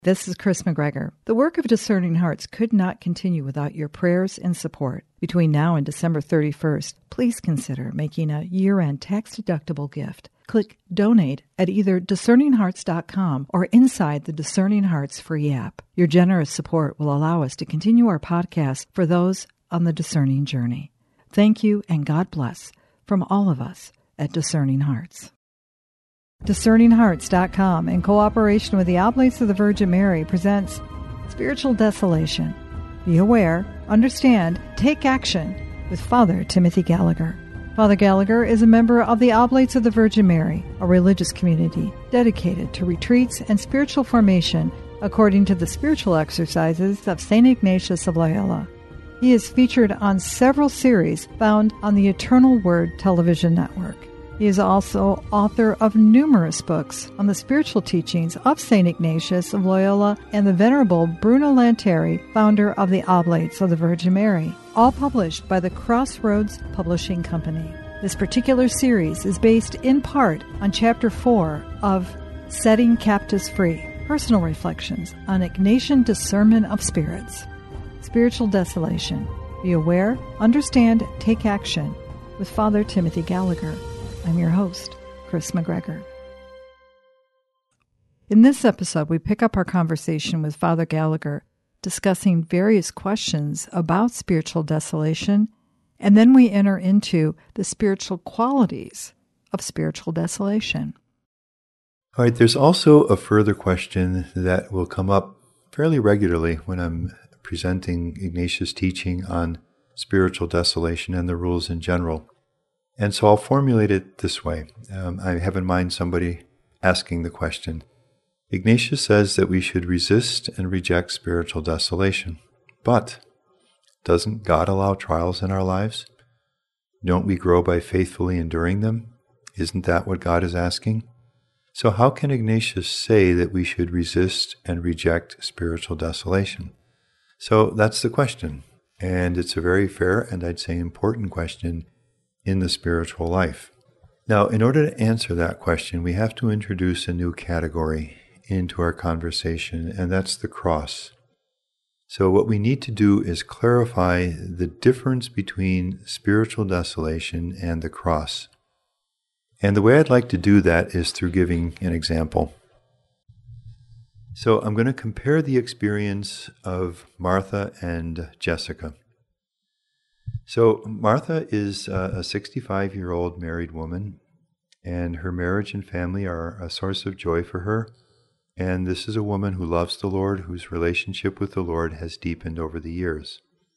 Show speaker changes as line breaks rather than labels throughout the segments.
This is Chris McGregor. The work of Discerning Hearts could not continue without your prayers and support. Between now and December 31st, please consider making a year-end tax-deductible gift. Click Donate at either discerninghearts.com or inside the Discerning Hearts free app. Your generous support will allow us to continue our podcast for those on the discerning journey. Thank you and God bless from all of us at Discerning Hearts. DiscerningHearts.com, in cooperation with the Oblates of the Virgin Mary, presents Spiritual Desolation. Be aware, understand, take action with Father Timothy Gallagher. Father Gallagher is a member of the Oblates of the Virgin Mary, a religious community dedicated to retreats and spiritual formation according to the spiritual exercises of St. Ignatius of Loyola. He is featured on several series found on the Eternal Word television network. He is also author of numerous books on the spiritual teachings of St. Ignatius of Loyola and the Venerable Bruno Lanteri, founder of the Oblates of the Virgin Mary, all published by the Crossroads Publishing Company. This particular series is based in part on Chapter 4 of Setting Captives Free, Personal Reflections on Ignatian Discernment of Spirits. Spiritual Desolation. Be aware, understand, take action with Father Timothy Gallagher. I'm your host, Chris McGregor. In this episode, we pick up our conversation with Father Gallagher, discussing various questions about spiritual desolation, and then we enter into the spiritual qualities of spiritual desolation.
All right, there's also a further question that will come up fairly regularly when I'm presenting Ignatius' teaching on spiritual desolation and the rules in general. And so I'll formulate it this way. I have in mind somebody asking the question. Ignatius says that we should resist and reject spiritual desolation. But doesn't God allow trials in our lives? Don't we grow by faithfully enduring them? Isn't that what God is asking? So how can Ignatius say that we should resist and reject spiritual desolation? So that's the question. And it's a very fair and I'd say important question in the spiritual life. Now, in order to answer that question, we have to introduce a new category into our conversation, and that's the cross. So what we need to do is clarify the difference between spiritual desolation and the cross. And the way I'd like to do that is through giving an example. So I'm going to compare the experience of Martha and Jessica. So Martha is a 65-year-old married woman, and her marriage and family are a source of joy for her. And this is a woman who loves the Lord, whose relationship with the Lord has deepened over the years.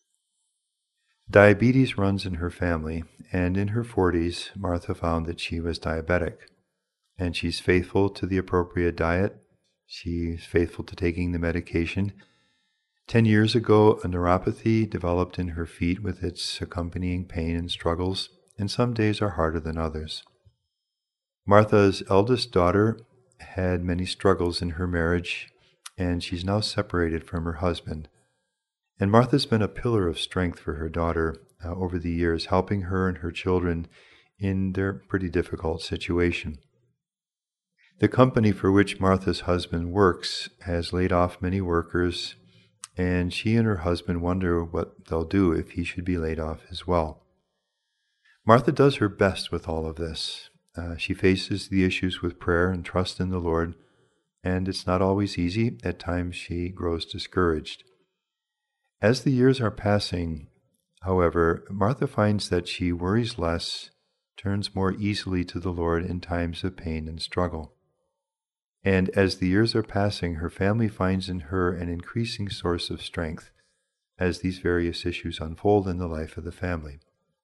Diabetes runs in her family, and in her 40s, Martha found that she was diabetic. And she's faithful to the appropriate diet. She's faithful to taking the medication. 10 years ago, a neuropathy developed in her feet with its accompanying pain and struggles, and some days are harder than others. Martha's eldest daughter had many struggles in her marriage, and she's now separated from her husband. And Martha's been a pillar of strength for her daughter over the years, helping her and her children in their pretty difficult situation. The company for which Martha's husband works has laid off many workers, and she and her husband wonder what they'll do if he should be laid off as well. Martha does her best with all of this. She faces the issues with prayer and trust in the Lord, and it's not always easy. At times she grows discouraged. As the years are passing, however, Martha finds that she worries less, turns more easily to the Lord in times of pain and struggle. And as the years are passing, her family finds in her an increasing source of strength as these various issues unfold in the life of the family.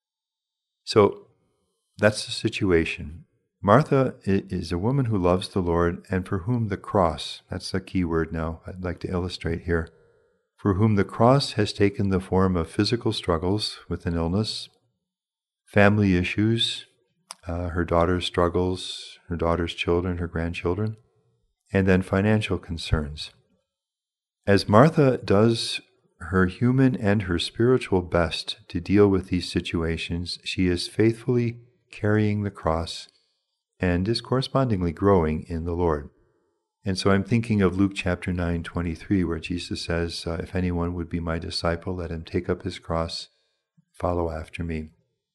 So that's the situation. Martha is a woman who loves the Lord and for whom the cross, that's the key word now I'd like to illustrate here, for whom the cross has taken the form of physical struggles with an illness, family issues, her daughter's struggles, her daughter's children, her grandchildren, and then financial concerns. As Martha does her human and her spiritual best to deal with these situations, she is faithfully carrying the cross and is correspondingly growing in the Lord. And so I'm thinking of Luke chapter 9:23, where Jesus says, if anyone would be my disciple, let him take up his cross, follow after me.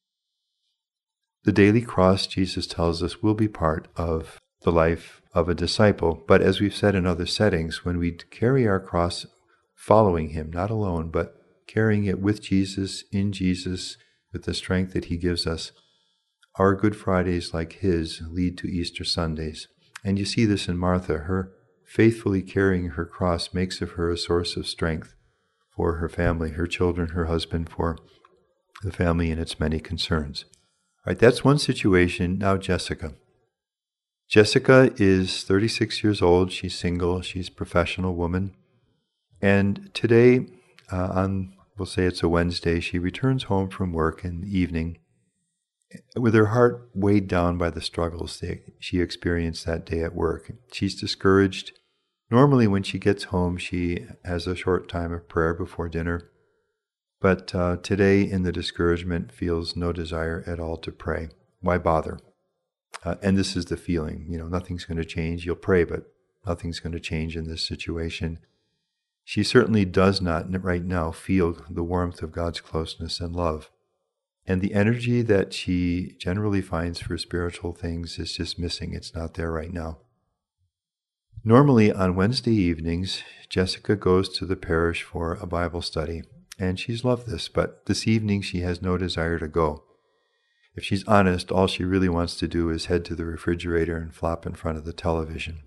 The daily cross, Jesus tells us, will be part of the life of a disciple. But as we've said in other settings, when we carry our cross following him, not alone, but carrying it with Jesus, in Jesus, with the strength that he gives us, our Good Fridays like his lead to Easter Sundays. And you see this in Martha. Her faithfully carrying her cross makes of her a source of strength for her family, her children, her husband, for the family and its many concerns. All right, that's one situation. Now Jessica. Jessica is 36 years old. She's single. She's a professional woman. And today, we'll say it's a Wednesday, she returns home from work in the evening with her heart weighed down by the struggles that she experienced that day at work. She's discouraged. Normally when she gets home, she has a short time of prayer before dinner. But today, in the discouragement, feels no desire at all to pray. Why bother? And this is the feeling, nothing's going to change. You'll pray, but nothing's going to change in this situation. She certainly does not right now feel the warmth of God's closeness and love. And the energy that she generally finds for spiritual things is just missing. It's not there right now. Normally on Wednesday evenings, Jessica goes to the parish for a Bible study. And she's loved this, but this evening she has no desire to go. If she's honest, all she really wants to do is head to the refrigerator and flop in front of the television.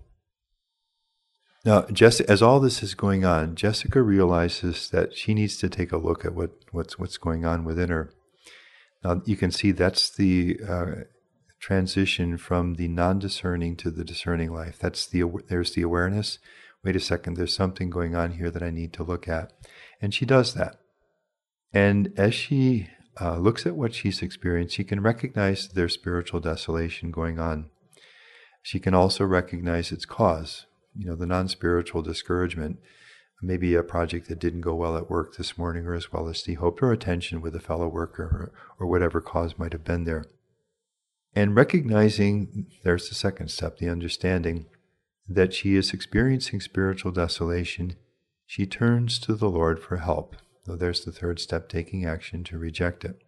Now, as all this is going on, Jessica realizes that she needs to take a look at what's going on within her. Now, you can see that's the transition from the non-discerning to the discerning life. There's the awareness. Wait a second, there's something going on here that I need to look at. And she does that. And as she looks at what she's experienced, she can recognize there's spiritual desolation going on. She can also recognize its cause, the non-spiritual discouragement, maybe a project that didn't go well at work this morning or as well as she hoped, or a tension with a fellow worker or whatever cause might have been there. And recognizing, there's the second step, the understanding that she is experiencing spiritual desolation, she turns to the Lord for help. So there's the third step, taking action to reject it.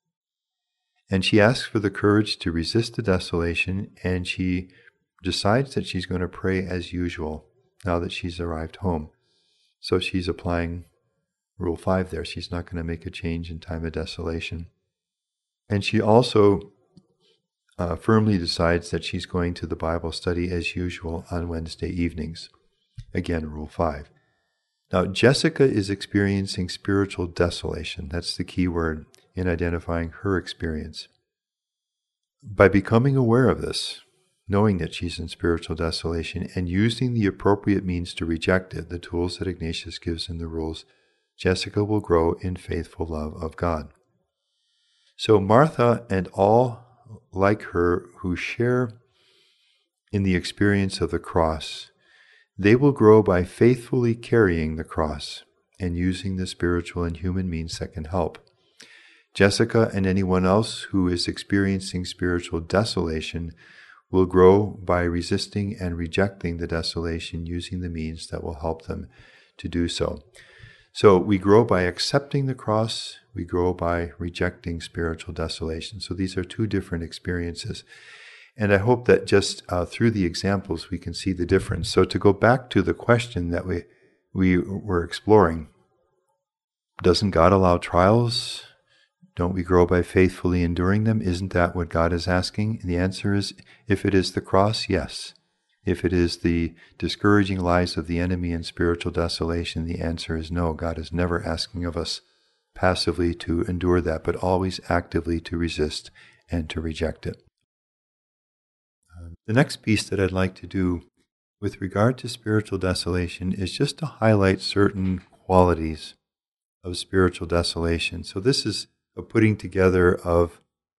And she asks for the courage to resist the desolation, and she decides that she's going to pray as usual now that she's arrived home. So she's applying Rule 5 there. She's not going to make a change in time of desolation. And she also firmly decides that she's going to the Bible study as usual on Wednesday evenings. Again, Rule 5. Now, Jessica is experiencing spiritual desolation. That's the key word in identifying her experience. By becoming aware of this, knowing that she's in spiritual desolation, and using the appropriate means to reject it, the tools that Ignatius gives in the rules, Jessica will grow in faithful love of God. So Martha and all like her who share in the experience of the cross, they will grow by faithfully carrying the cross and using the spiritual and human means that can help. Jessica and anyone else who is experiencing spiritual desolation will grow by resisting and rejecting the desolation, using the means that will help them to do so. So we grow by accepting the cross, we grow by rejecting spiritual desolation. So these are two different experiences. And I hope that just through the examples we can see the difference. So to go back to the question that we were exploring, doesn't God allow trials? Don't we grow by faithfully enduring them? Isn't that what God is asking? And the answer is, if it is the cross, yes. If it is the discouraging lies of the enemy and spiritual desolation, the answer is no. God is never asking of us passively to endure that, but always actively to resist and to reject it. The next piece that I'd like to do with regard to spiritual desolation is just to highlight certain qualities of spiritual desolation. So this is a putting together of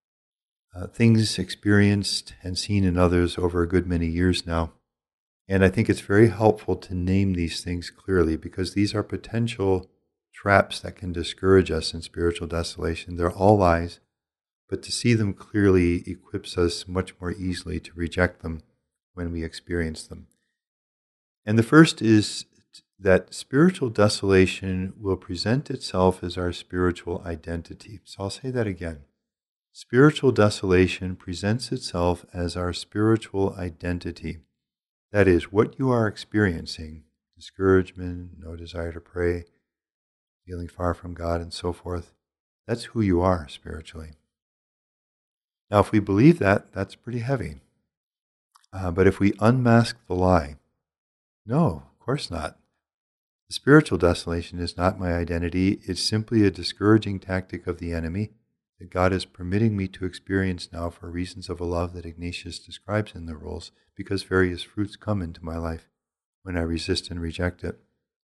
things experienced and seen in others over a good many years now. And I think it's very helpful to name these things clearly, because these are potential traps that can discourage us in spiritual desolation. They're all lies, but to see them clearly equips us much more easily to reject them when we experience them. And the first is that spiritual desolation will present itself as our spiritual identity. So I'll say that again. Spiritual desolation presents itself as our spiritual identity. That is, what you are experiencing, discouragement, no desire to pray, feeling far from God, and so forth, that's who you are spiritually. Now, if we believe that, that's pretty heavy. But if we unmask the lie, no, of course not. The spiritual desolation is not my identity. It's simply a discouraging tactic of the enemy that God is permitting me to experience now for reasons of a love that Ignatius describes in the rules, because various fruits come into my life when I resist and reject it.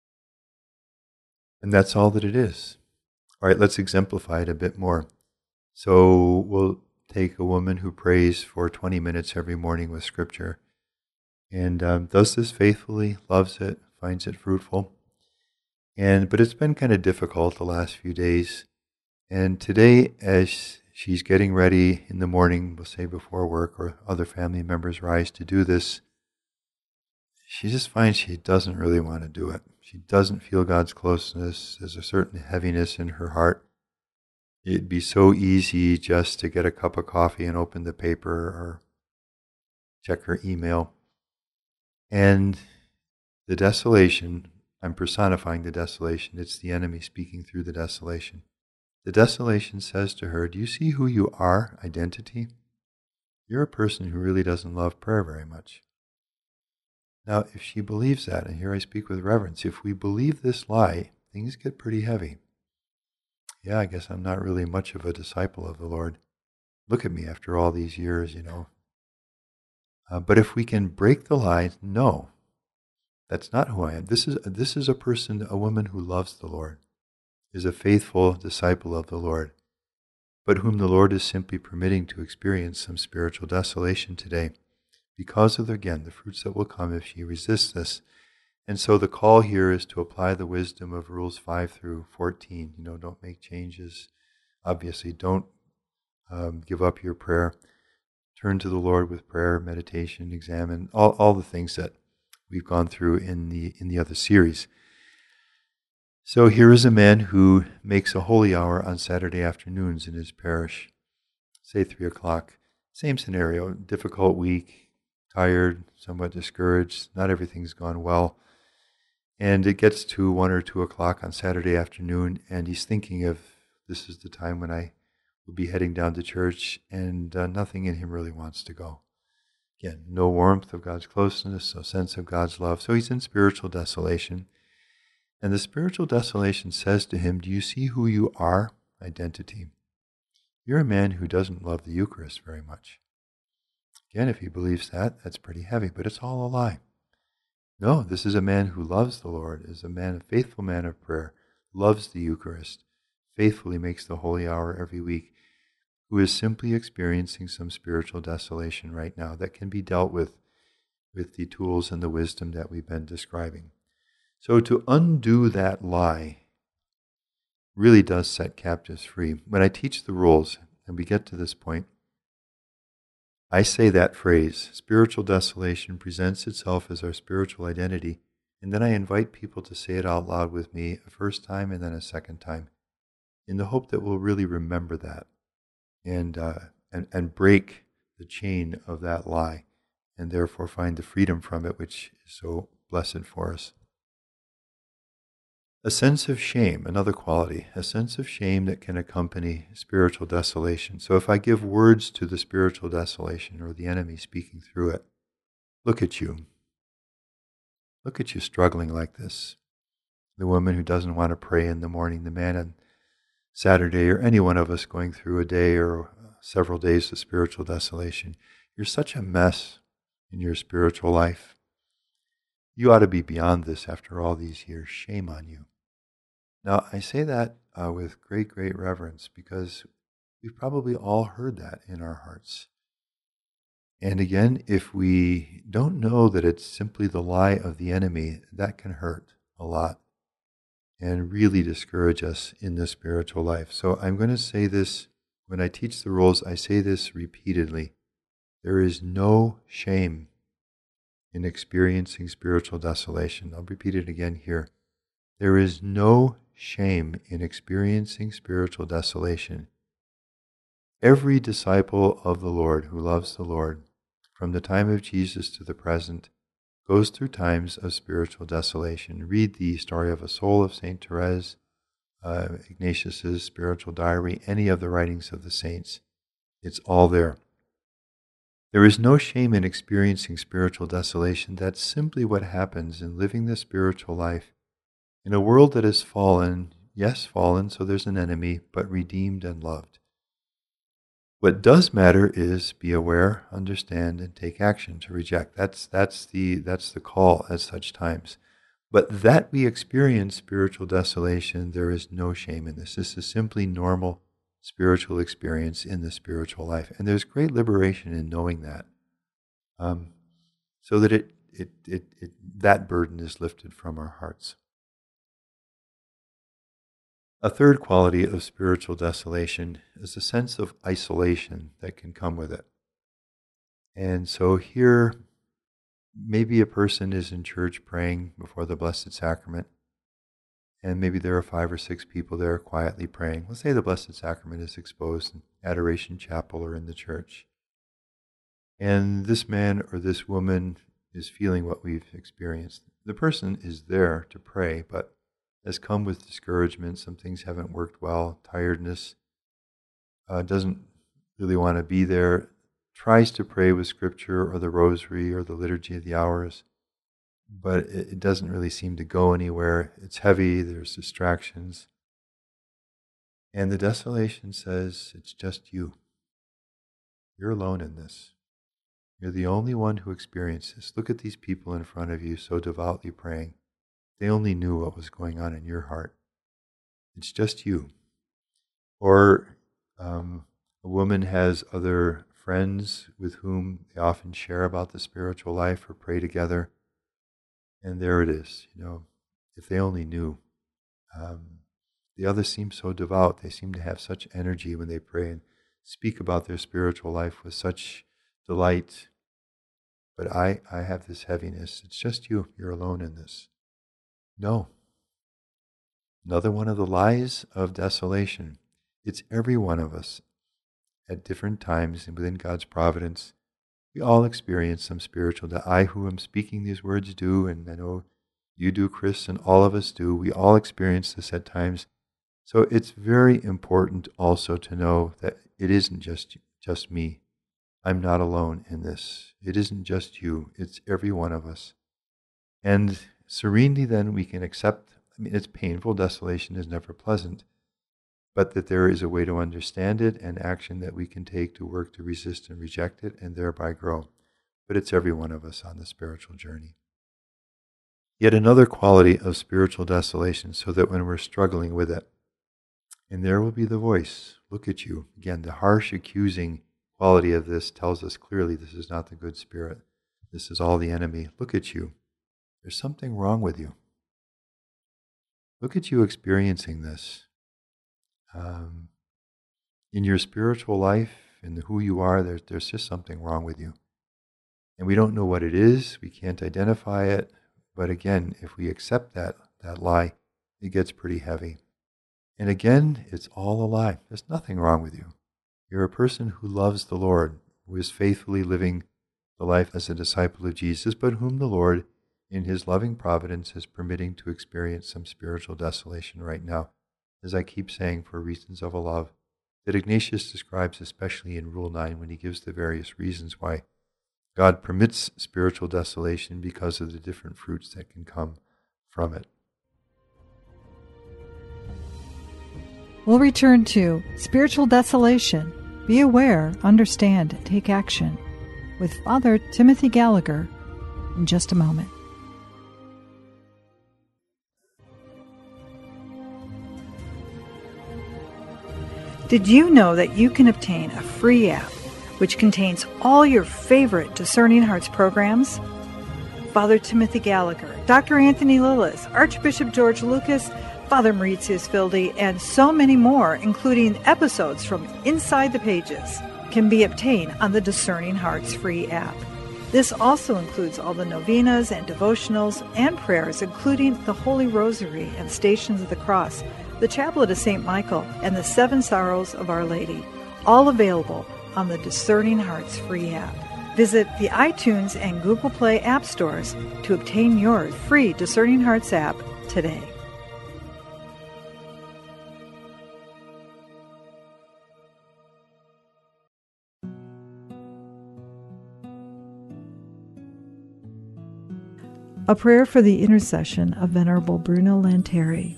And that's all that it is. All right, let's exemplify it a bit more. So we'll take a woman who prays for 20 minutes every morning with Scripture and does this faithfully, loves it, finds it fruitful. But it's been kind of difficult the last few days. And today, as she's getting ready in the morning, we'll say before work or other family members rise to do this, she just finds she doesn't really want to do it. She doesn't feel God's closeness. There's a certain heaviness in her heart. It'd be so easy just to get a cup of coffee and open the paper or check her email. And the desolation, I'm personifying the desolation. It's the enemy speaking through the desolation. The desolation says to her, do you see who you are, identity? You're a person who really doesn't love prayer very much. Now, if she believes that, and here I speak with reverence, if we believe this lie, things get pretty heavy. Yeah, I guess I'm not really much of a disciple of the Lord. Look at me after all these years, But if we can break the lie, no, that's not who I am. This is a person, a woman who loves the Lord, is a faithful disciple of the Lord, but whom the Lord is simply permitting to experience some spiritual desolation today because of, again, the fruits that will come if she resists this. And so the call here is to apply the wisdom of rules 5 through 14. Don't make changes. Obviously, don't give up your prayer. Turn to the Lord with prayer, meditation, examine, all the things that we've gone through in the other series. So here is a man who makes a holy hour on Saturday afternoons in his parish, say 3 o'clock. Same scenario, difficult week, tired, somewhat discouraged, not everything's gone well. And it gets to 1 or 2 o'clock on Saturday afternoon, and he's thinking of, this is the time when I will be heading down to church, and nothing in him really wants to go. Again, no warmth of God's closeness, no sense of God's love. So he's in spiritual desolation. And the spiritual desolation says to him, do you see who you are? Identity. You're a man who doesn't love the Eucharist very much. Again, if he believes that, that's pretty heavy, but it's all a lie. No, this is a man who loves the Lord, is a faithful man of prayer, loves the Eucharist, faithfully makes the holy hour every week, who is simply experiencing some spiritual desolation right now that can be dealt with the tools and the wisdom that we've been describing. So to undo that lie really does set captives free. When I teach the rules, and we get to this point, I say that phrase, spiritual desolation presents itself as our spiritual identity, and then I invite people to say it out loud with me a first time and then a second time, in the hope that we'll really remember that and break the chain of that lie, and therefore find the freedom from it, which is so blessed for us. A sense of shame, another quality, a sense of shame that can accompany spiritual desolation. So if I give words to the spiritual desolation or the enemy speaking through it, look at you. Look at you struggling like this. The woman who doesn't want to pray in the morning, the man on Saturday, or any one of us going through a day or several days of spiritual desolation. You're such a mess in your spiritual life. You ought to be beyond this after all these years. Shame on you. Now, I say that with great, great reverence because we've probably all heard that in our hearts. And again, if we don't know that it's simply the lie of the enemy, that can hurt a lot and really discourage us in the spiritual life. So I'm going to say this, when I teach the rules, I say this repeatedly. There is no shame in experiencing spiritual desolation. I'll repeat it again here. There is no shame in experiencing spiritual desolation. Every disciple of the Lord who loves the Lord, from the time of Jesus to the present, goes through times of spiritual desolation. Read the story of a soul of St. Therese, Ignatius's spiritual diary, any of the writings of the saints. It's all there. There is no shame in experiencing spiritual desolation. That's simply what happens in living the spiritual life in a world that is fallen. Yes, fallen, so there's an enemy, but redeemed and loved. What does matter is be aware, understand, and take action to reject. That's the call at such times. But that we experience spiritual desolation, there is no shame in this. This is simply normal spiritual experience in the spiritual life. And there's great liberation in knowing that. So that that burden is lifted from our hearts. A third quality of spiritual desolation is a sense of isolation that can come with it. And so here, maybe a person is in church praying before the Blessed Sacrament, and maybe there are 5 or 6 people there quietly praying. Let's say the Blessed Sacrament is exposed in Adoration Chapel or in the church. And this man or this woman is feeling what we've experienced. The person is there to pray, but has come with discouragement. Some things haven't worked well, tiredness, doesn't really want to be there, tries to pray with Scripture or the Rosary or the Liturgy of the Hours, but it doesn't really seem to go anywhere. It's heavy, there's distractions. And the desolation says, it's just you. You're alone in this. You're the only one who experienced this. Look at these people in front of you so devoutly praying. They only knew what was going on in your heart. It's just you. Or a woman has other friends with whom they often share about the spiritual life or pray together. And there it is, if they only knew. The others seem so devout. They seem to have such energy when they pray and speak about their spiritual life with such delight. But I have this heaviness. It's just you. You're alone in this. No. Another one of the lies of desolation. It's every one of us at different times and within God's providence. We all experience some spiritual death. I who am speaking these words do, and I know you do, Chris, and all of us do. We all experience this at times. So it's very important also to know that it isn't just me. I'm not alone in this. It isn't just you. It's every one of us. And serenely then we can accept, it's painful, desolation is never pleasant, but that there is a way to understand it and action that we can take to work to resist and reject it and thereby grow. But it's every one of us on the spiritual journey. Yet another quality of spiritual desolation, so that when we're struggling with it, and there will be the voice, look at you. Again, the harsh accusing quality of this tells us clearly this is not the good spirit. This is all the enemy. Look at you. There's something wrong with you. Look at you experiencing this. In your spiritual life, in who you are, there's just something wrong with you. And we don't know what it is. We can't identify it. But again, if we accept that lie, it gets pretty heavy. And again, it's all a lie. There's nothing wrong with you. You're a person who loves the Lord, who is faithfully living the life as a disciple of Jesus, but whom the Lord, in His loving providence, is permitting to experience some spiritual desolation right now, as I keep saying, for reasons of a love that Ignatius describes especially in Rule 9 when he gives the various reasons why God permits spiritual desolation because of the different fruits that can come from it.
We'll return to Spiritual Desolation. Be aware, understand, take action with Father Timothy Gallagher in just a moment. Did you know that you can obtain a free app which contains all your favorite Discerning Hearts programs? Father Timothy Gallagher, Dr. Anthony Lillis, Archbishop George Lucas, Father Mauritius Fildi, and so many more, including episodes from Inside the Pages, can be obtained on the Discerning Hearts free app. This also includes all the novenas and devotionals and prayers, including the Holy Rosary and Stations of the Cross, the Chaplet of St. Michael, and the Seven Sorrows of Our Lady, all available on the Discerning Hearts free app. Visit the iTunes and Google Play app stores to obtain your free Discerning Hearts app today. A prayer for the intercession of Venerable Bruno Lanteri.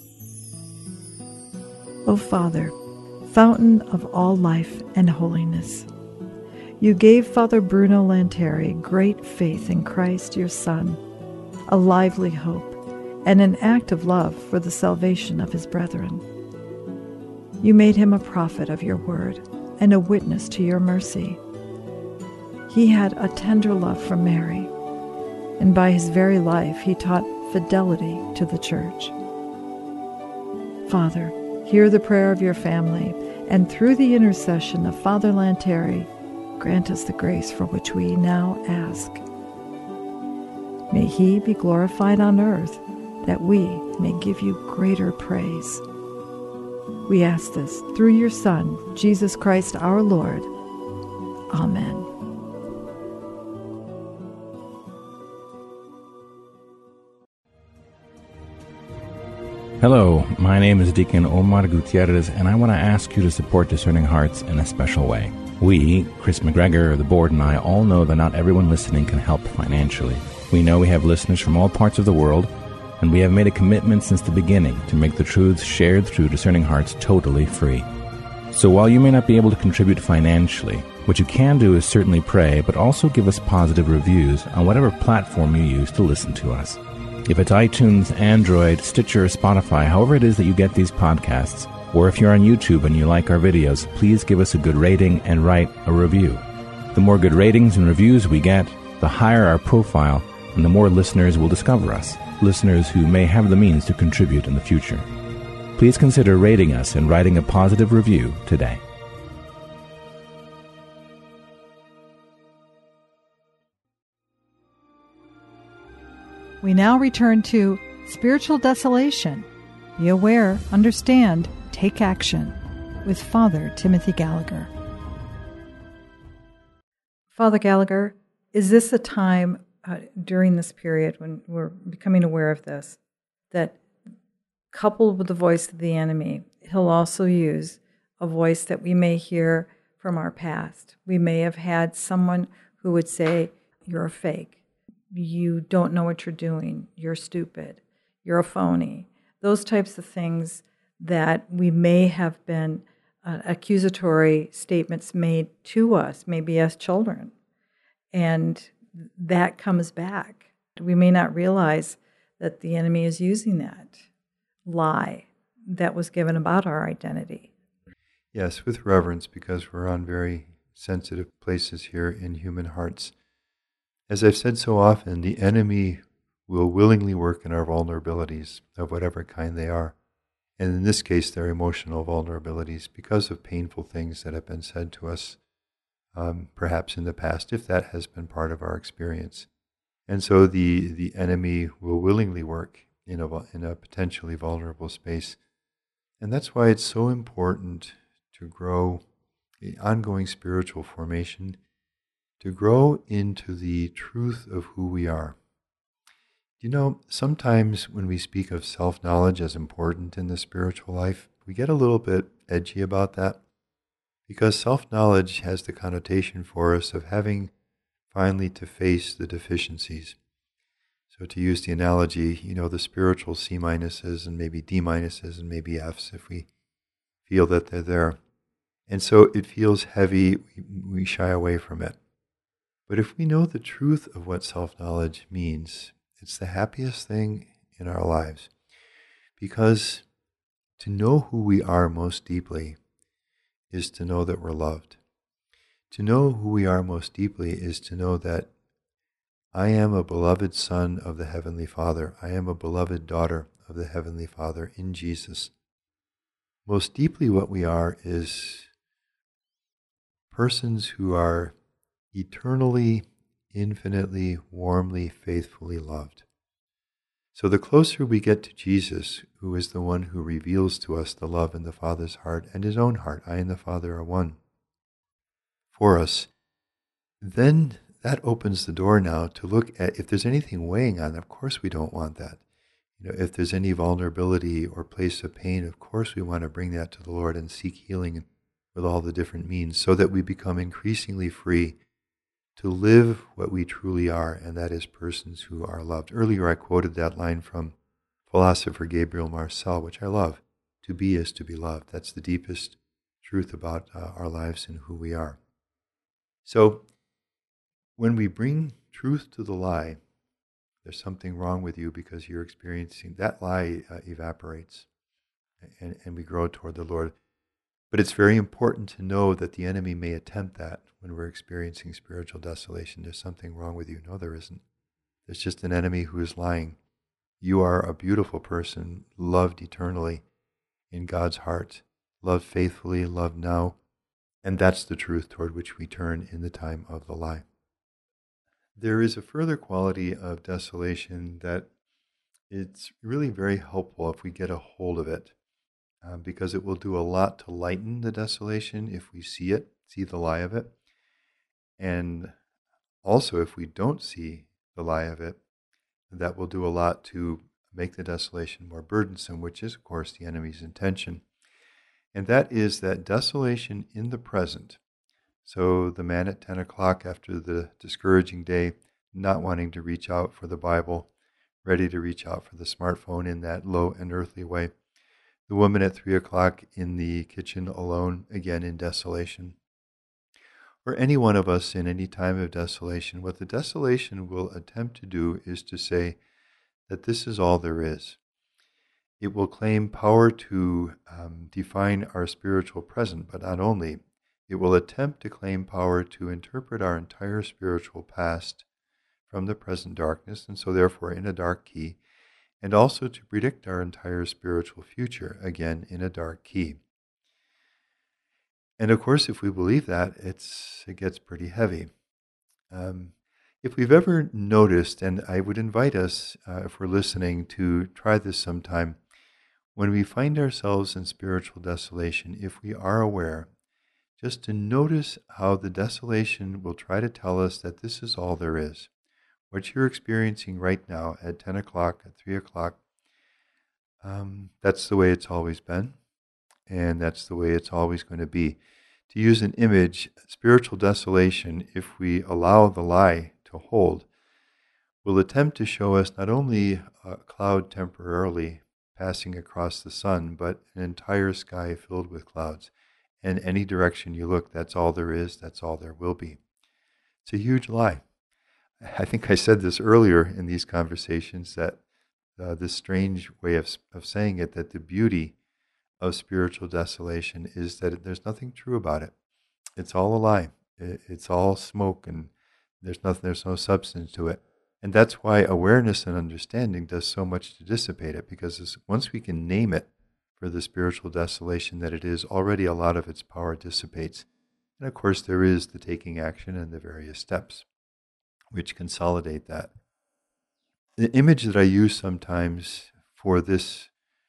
O Father, fountain of all life and holiness, you gave Father Bruno Lanteri great faith in Christ your Son, a lively hope, and an act of love for the salvation of his brethren. You made him a prophet of your word and a witness to your mercy. He had a tender love for Mary, and by his very life he taught fidelity to the Church. Father, hear the prayer of your family, and through the intercession of Father Lanteri, grant us the grace for which we now ask. May he be glorified on earth, that we may give you greater praise. We ask this through your Son, Jesus Christ our Lord. Amen.
Hello, my name is Deacon Omar Gutierrez, and I want to ask you to support Discerning Hearts in a special way. We, Chris McGregor, the board, and I all know that not everyone listening can help financially. We know we have listeners from all parts of the world, and we have made a commitment since the beginning to make the truths shared through Discerning Hearts totally free. So while you may not be able to contribute financially, what you can do is certainly pray, but also give us positive reviews on whatever platform you use to listen to us. If it's iTunes, Android, Stitcher, Spotify, however it is that you get these podcasts, or if you're on YouTube and you like our videos, please give us a good rating and write a review. The more good ratings and reviews we get, the higher our profile, and the more listeners will discover us, listeners who may have the means to contribute in the future. Please consider rating us and writing a positive review today.
We now return to Spiritual Desolation. Be aware, understand, take action with Father Timothy Gallagher. Father Gallagher, is this a time during this period when we're becoming aware of this, that coupled with the voice of the enemy, he'll also use a voice that we may hear from our past? We may have had someone who would say, "You're a fake. You don't know what you're doing. You're stupid. You're a phony." Those types of things that we may have been accusatory statements made to us, maybe as children. And that comes back. We may not realize that the enemy is using that lie that was given about our identity.
Yes, with reverence, because we're on very sensitive places here in human hearts. As I've said so often, the enemy will willingly work in our vulnerabilities of whatever kind they are. And in this case, they're emotional vulnerabilities because of painful things that have been said to us, perhaps in the past, if that has been part of our experience. And so the enemy will willingly work in a potentially vulnerable space. And that's why it's so important to grow the ongoing spiritual formation, to grow into the truth of who we are. You know, sometimes when we speak of self-knowledge as important in the spiritual life, we get a little bit edgy about that, because self-knowledge has the connotation for us of having finally to face the deficiencies. So to use the analogy, the spiritual C minuses and maybe D minuses and maybe Fs if we feel that they're there. And so it feels heavy, we shy away from it. But if we know the truth of what self-knowledge means, it's the happiest thing in our lives. Because to know who we are most deeply is to know that we're loved. To know who we are most deeply is to know that I am a beloved son of the Heavenly Father. I am a beloved daughter of the Heavenly Father in Jesus. Most deeply what we are is persons who are eternally infinitely, warmly, faithfully loved. So the closer we get to Jesus, who is the one who reveals to us the love in the Father's heart and his own heart, I and the Father are one, for us, then that opens the door now to look at if there's anything weighing on. Of course we don't want that. If there's any vulnerability or place of pain, of course we want to bring that to the Lord and seek healing with all the different means so that we become increasingly free to live what we truly are, and that is persons who are loved. Earlier I quoted that line from philosopher Gabriel Marcel, which I love. To be is to be loved. That's the deepest truth about our lives and who we are. So when we bring truth to the lie, there's something wrong with you because you're experiencing that lie evaporates and we grow toward the Lord. But it's very important to know that the enemy may attempt that when we're experiencing spiritual desolation. There's something wrong with you. No, there isn't. There's just an enemy who is lying. You are a beautiful person, loved eternally in God's heart, loved faithfully, loved now. And that's the truth toward which we turn in the time of the lie. There is a further quality of desolation that it's really very helpful if we get a hold of it, because it will do a lot to lighten the desolation if we see it, see the lie of it. And also if we don't see the lie of it, that will do a lot to make the desolation more burdensome, which is, of course, the enemy's intention. And that is that desolation in the present. So the man at 10 o'clock after the discouraging day, not wanting to reach out for the Bible, ready to reach out for the smartphone in that low and earthly way. The woman at 3 o'clock in the kitchen alone, again in desolation. Or any one of us in any time of desolation, what the desolation will attempt to do is to say that this is all there is. It will claim power to define our spiritual present, but not only. It will attempt to claim power to interpret our entire spiritual past from the present darkness, and so therefore in a dark key, and also to predict our entire spiritual future, again in a dark key. And of course, if we believe that, it gets pretty heavy. If we've ever noticed, and I would invite us, if we're listening, to try this sometime, when we find ourselves in spiritual desolation, if we are aware, just to notice how the desolation will try to tell us that this is all there is. What you're experiencing right now at 10 o'clock, at 3 o'clock, that's the way it's always been, and that's the way it's always going to be. To use an image, spiritual desolation, if we allow the lie to hold, will attempt to show us not only a cloud temporarily passing across the sun, but an entire sky filled with clouds. And any direction you look, that's all there is, that's all there will be. It's a huge lie. I think I said this earlier in these conversations, that this strange way of saying it, that the beauty of spiritual desolation is that there's nothing true about it. It's all a lie. It's all smoke, and there's no substance to it. And that's why awareness and understanding does so much to dissipate it, because once we can name it for the spiritual desolation that it is, already a lot of its power dissipates. And of course there is the taking action and the various steps which consolidate that. The image that I use sometimes for this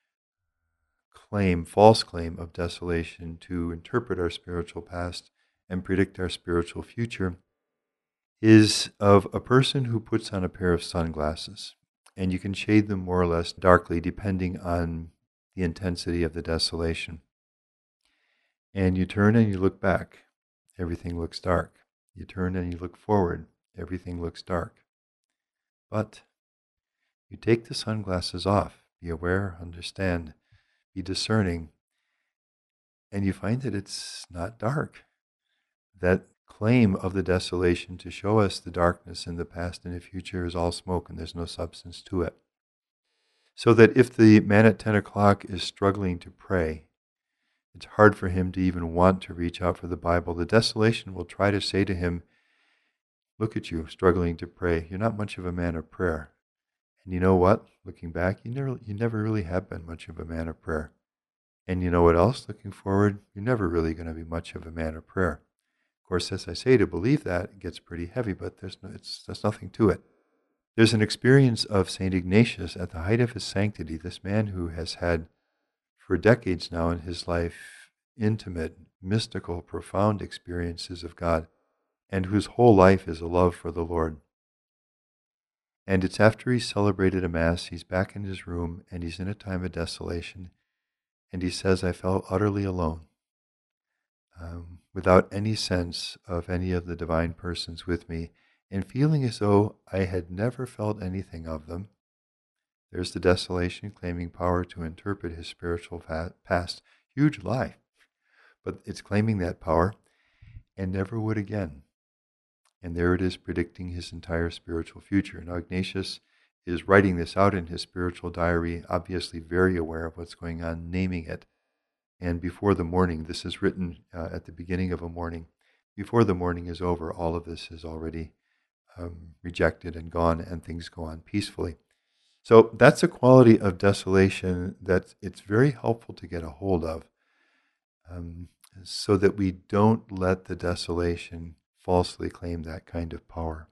false claim of desolation to interpret our spiritual past and predict our spiritual future, is of a person who puts on a pair of sunglasses, and you can shade them more or less darkly depending on the intensity of the desolation. And you turn and you look back, everything looks dark. You turn and you look forward, everything looks dark. But you take the sunglasses off, be aware, understand, be discerning, and you find that it's not dark. That claim of the desolation to show us the darkness in the past and the future is all smoke, and there's no substance to it. So that if the man at 10 o'clock is struggling to pray, it's hard for him to even want to reach out for the Bible. The desolation will try to say to him, look at you, struggling to pray. You're not much of a man of prayer. And you know what? Looking back, you never really have been much of a man of prayer. And you know what else? Looking forward, you're never really going to be much of a man of prayer. Of course, as I say, to believe that, it gets pretty heavy, but there's nothing to it. There's an experience of St. Ignatius at the height of his sanctity, this man who has had for decades now in his life intimate, mystical, profound experiences of God, and whose whole life is a love for the Lord. And it's after he's celebrated a Mass, he's back in his room, and he's in a time of desolation, and he says, I felt utterly alone, without any sense of any of the divine persons with me, and feeling as though I had never felt anything of them. There's the desolation claiming power to interpret his spiritual past. Huge lie, but it's claiming that power, and never would again. And there it is, predicting his entire spiritual future. Now, Ignatius is writing this out in his spiritual diary, obviously very aware of what's going on, naming it. And before the morning, this is written at the beginning of a morning, before the morning is over, all of this is already rejected and gone, and things go on peacefully. So that's a quality of desolation that it's very helpful to get a hold of, so that we don't let the desolation falsely claim that kind of power.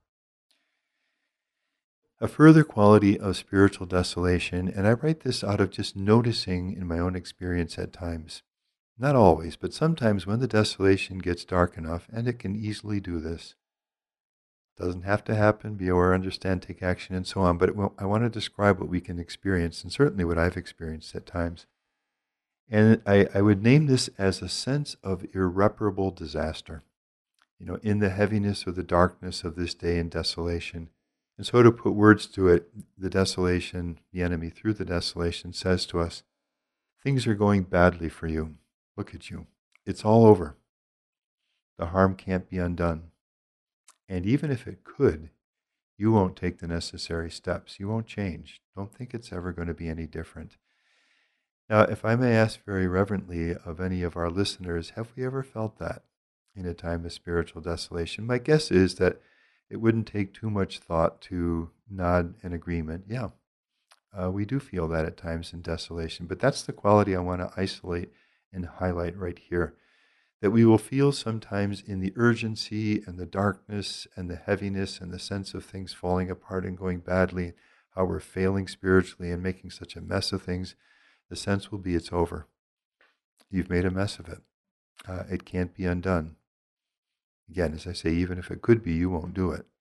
A further quality of spiritual desolation, and I write this out of just noticing in my own experience at times, not always, but sometimes when the desolation gets dark enough, and it can easily do this, doesn't have to happen, be aware, understand, take action, and so on, but I want to describe what we can experience, and certainly what I've experienced at times. And I would name this as a sense of irreparable disaster, in the heaviness or the darkness of this day and desolation. And so to put words to it, the desolation, the enemy through the desolation says to us, things are going badly for you. Look at you. It's all over. The harm can't be undone. And even if it could, you won't take the necessary steps. You won't change. Don't think it's ever going to be any different. Now, if I may ask very reverently of any of our listeners, have we ever felt that in a time of spiritual desolation? My guess is that it wouldn't take too much thought to nod in agreement. Yeah, we do feel that at times in desolation, but that's the quality I want to isolate and highlight right here, that we will feel sometimes in the urgency and the darkness and the heaviness and the sense of things falling apart and going badly, how we're failing spiritually and making such a mess of things. The sense will be it's over. You've made a mess of it. It can't be undone. Again, as I say, even if it could be, you won't do it.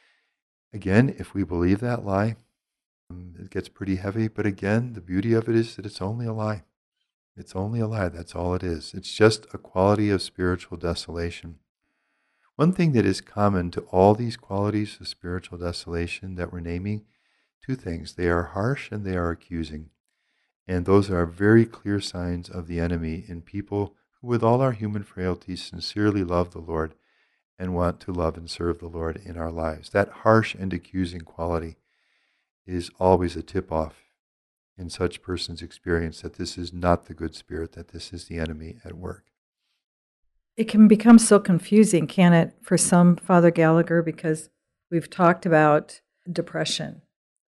Again, if we believe that lie, it gets pretty heavy. But again, the beauty of it is that it's only a lie. It's only a lie. That's all it is. It's just a quality of spiritual desolation. One thing that is common to all these qualities of spiritual desolation that we're naming, two things. They are harsh and they are accusing. And those are very clear signs of the enemy in people who, with all our human frailties, sincerely love the Lord and want to love and serve the Lord in our lives. That harsh and accusing quality is always a tip-off in such person's experience that this is not the good spirit, that this is the enemy at work.
It can become so confusing, can it, for some, Father Gallagher, because we've talked about depression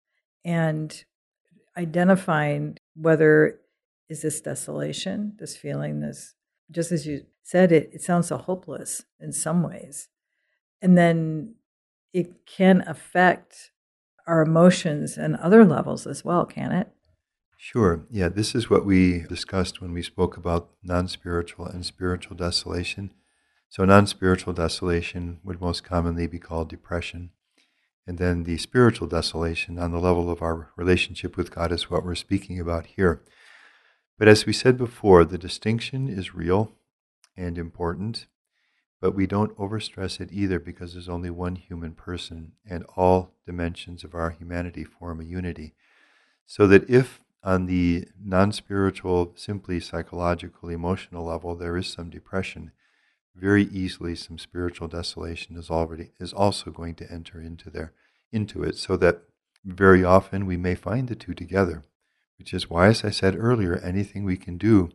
and identifying whether is this desolation, this feeling, this, just as you said, it sounds so hopeless in some ways. And then it can affect our emotions and other levels as well, can it?
Sure. Yeah, this is what we discussed when we spoke about non-spiritual and spiritual desolation. So non-spiritual desolation would most commonly be called depression. And then the spiritual desolation on the level of our relationship with God is what we're speaking about here. But as we said before, the distinction is real and important, but we don't overstress it either because there's only one human person and all dimensions of our humanity form a unity. So that if on the non-spiritual, simply psychological, emotional level, there is some depression, very easily some spiritual desolation is also going to enter into it, so that very often we may find the two together, which is why, as I said earlier, anything we can do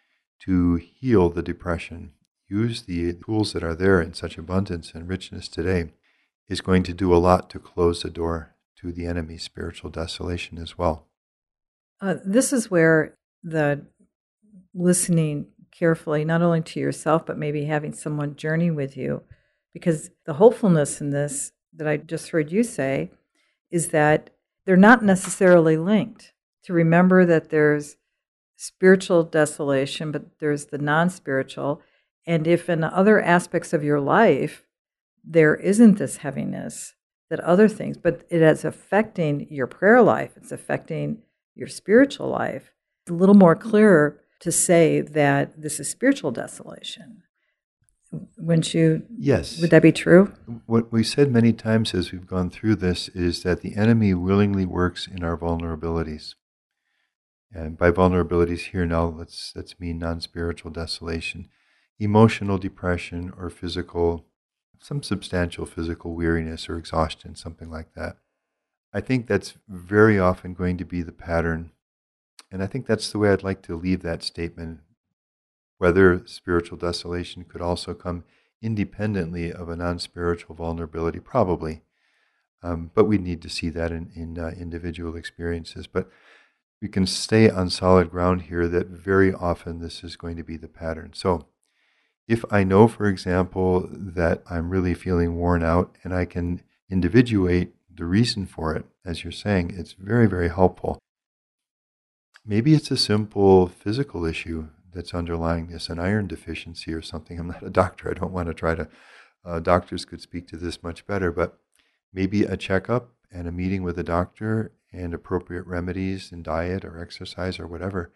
to heal the depression, use the tools that are there in such abundance and richness today, is going to do a lot to close the door to the enemy's spiritual desolation as well.
This is where the listening carefully, not only to yourself, but maybe having someone journey with you. Because the hopefulness in this that I just heard you say is that they're not necessarily linked. To remember that there's spiritual desolation, but there's the non-spiritual. And if in other aspects of your life, there isn't this heaviness, that other things, but it is affecting your prayer life, it's affecting your spiritual life. It's a little more clearer to say that this is spiritual desolation. Wouldn't you?
Yes.
Would that be true?
What we said many times as we've gone through this is that the enemy willingly works in our vulnerabilities. And by vulnerabilities here now, let's mean non-spiritual desolation, emotional depression, or some substantial physical weariness or exhaustion, something like that. I think that's very often going to be the pattern. And I think that's the way I'd like to leave that statement. Whether spiritual desolation could also come independently of a non-spiritual vulnerability, probably. But we need to see that in individual experiences. But we can stay on solid ground here that very often this is going to be the pattern. So if I know, for example, that I'm really feeling worn out and I can individuate the reason for it, as you're saying, it's very, very helpful. Maybe it's a simple physical issue that's underlying this, an iron deficiency or something. I'm not a doctor. I don't want to try to, doctors could speak to this much better, but maybe a checkup and a meeting with a doctor and appropriate remedies and diet or exercise or whatever,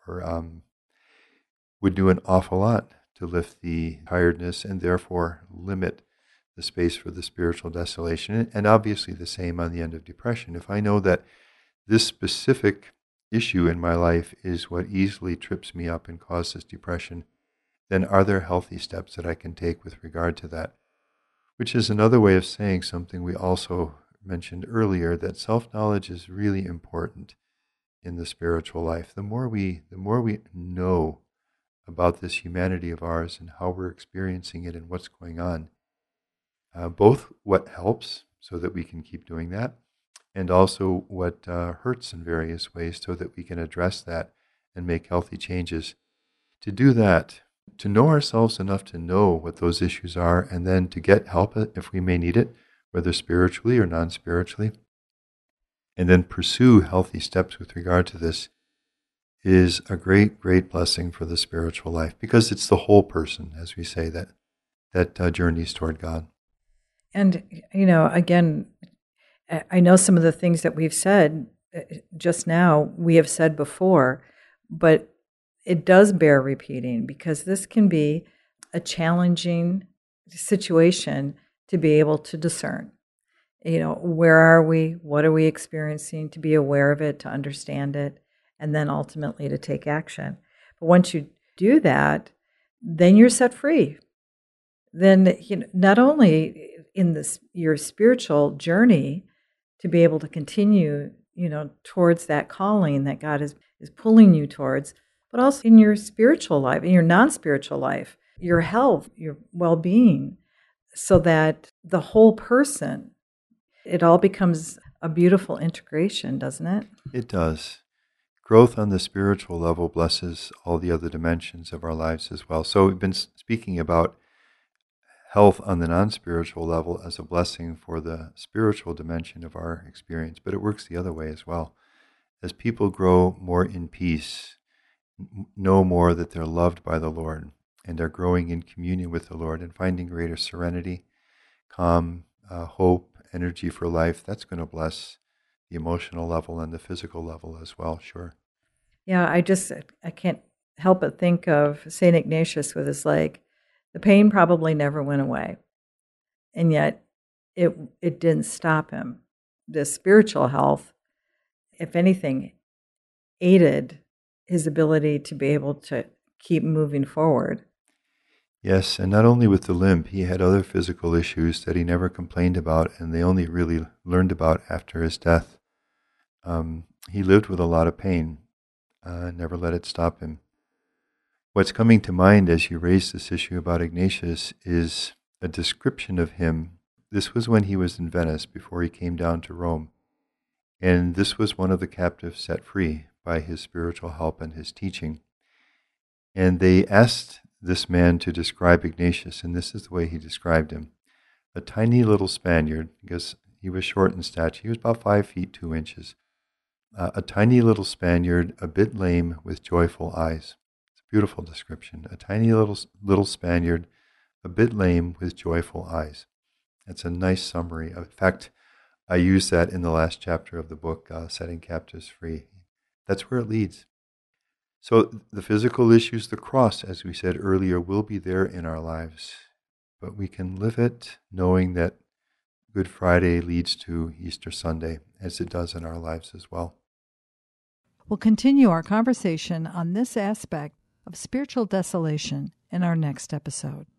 would do an awful lot to lift the tiredness and therefore limit the space for the spiritual desolation. And obviously the same on the end of depression. If I know that this specific issue in my life is what easily trips me up and causes depression, then are there healthy steps that I can take with regard to that? Which is another way of saying something we also mentioned earlier, that self-knowledge is really important in the spiritual life. The more we know about this humanity of ours and how we're experiencing it and what's going on, both what helps so that we can keep doing that, and also what hurts in various ways so that we can address that and make healthy changes. To do that, to know ourselves enough to know what those issues are, and then to get help if we may need it, whether spiritually or non-spiritually, and then pursue healthy steps with regard to this, is a great, great blessing for the spiritual life, because it's the whole person, as we say, that journeys toward God.
And, again, I know some of the things that we've said just now, we have said before, but it does bear repeating, because this can be a challenging situation to be able to discern. Where are we? What are we experiencing? To be aware of it, to understand it, and then ultimately to take action. But once you do that, then you're set free. Then, not only in your spiritual journey, to be able to continue, towards that calling that God is pulling you towards, but also in your spiritual life, in your non-spiritual life, your health, your well-being, so that the whole person, it all becomes a beautiful integration, doesn't it?
It does. Growth on the spiritual level blesses all the other dimensions of our lives as well. So we've been speaking about health on the non-spiritual level as a blessing for the spiritual dimension of our experience, but it works the other way as well. As people grow more in peace, know more that they're loved by the Lord, and are growing in communion with the Lord and finding greater serenity, calm, hope, energy for life, that's going to bless the emotional level and the physical level as well, sure.
Yeah, I can't help but think of St. Ignatius with his leg. The pain probably never went away, and yet it didn't stop him. The spiritual health, if anything, aided his ability to be able to keep moving forward.
Yes, and not only with the limp, he had other physical issues that he never complained about, and they only really learned about after his death. He lived with a lot of pain, never let it stop him. What's coming to mind as you raise this issue about Ignatius is a description of him. This was when he was in Venice before he came down to Rome. And this was one of the captives set free by his spiritual help and his teaching. And they asked this man to describe Ignatius, and this is the way he described him. A tiny little Spaniard, because he was short in stature. He was about 5 feet 2 inches. A tiny little Spaniard, a bit lame, with joyful eyes. It's a beautiful description. A tiny little Spaniard, a bit lame, with joyful eyes. That's a nice summary. In fact, I use that in the last chapter of the book, Setting Captives Free. That's where it leads. So the physical issues, the cross, as we said earlier, will be there in our lives. But we can live it knowing that Good Friday leads to Easter Sunday, as it does in our lives as well.
We'll continue our conversation on this aspect of spiritual desolation in our next episode.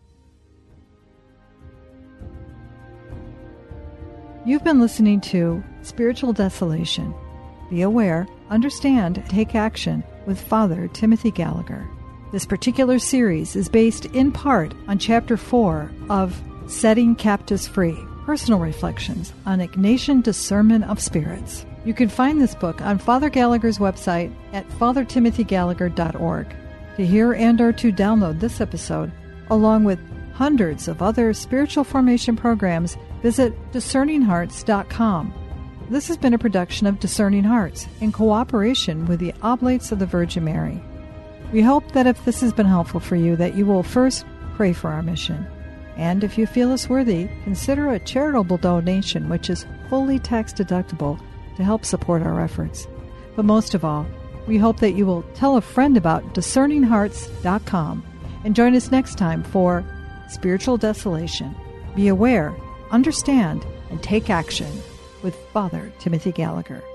You've been listening to Spiritual Desolation. Be aware, understand, take action with Father Timothy Gallagher. This particular series is based in part on Chapter 4 of Setting Captives Free, Personal Reflections on Ignatian Discernment of Spirits. You can find this book on Father Gallagher's website at fathertimothygallagher.org. To hear and/or to download this episode, along with hundreds of other spiritual formation programs, visit discerninghearts.com. This has been a production of Discerning Hearts in cooperation with the Oblates of the Virgin Mary. We hope that if this has been helpful for you, that you will first pray for our mission. And if you feel us worthy, consider a charitable donation, which is fully tax deductible, to help support our efforts. But most of all, we hope that you will tell a friend about discerninghearts.com and join us next time for Spiritual Desolation. Be aware, understand, and take action with Father Timothy Gallagher.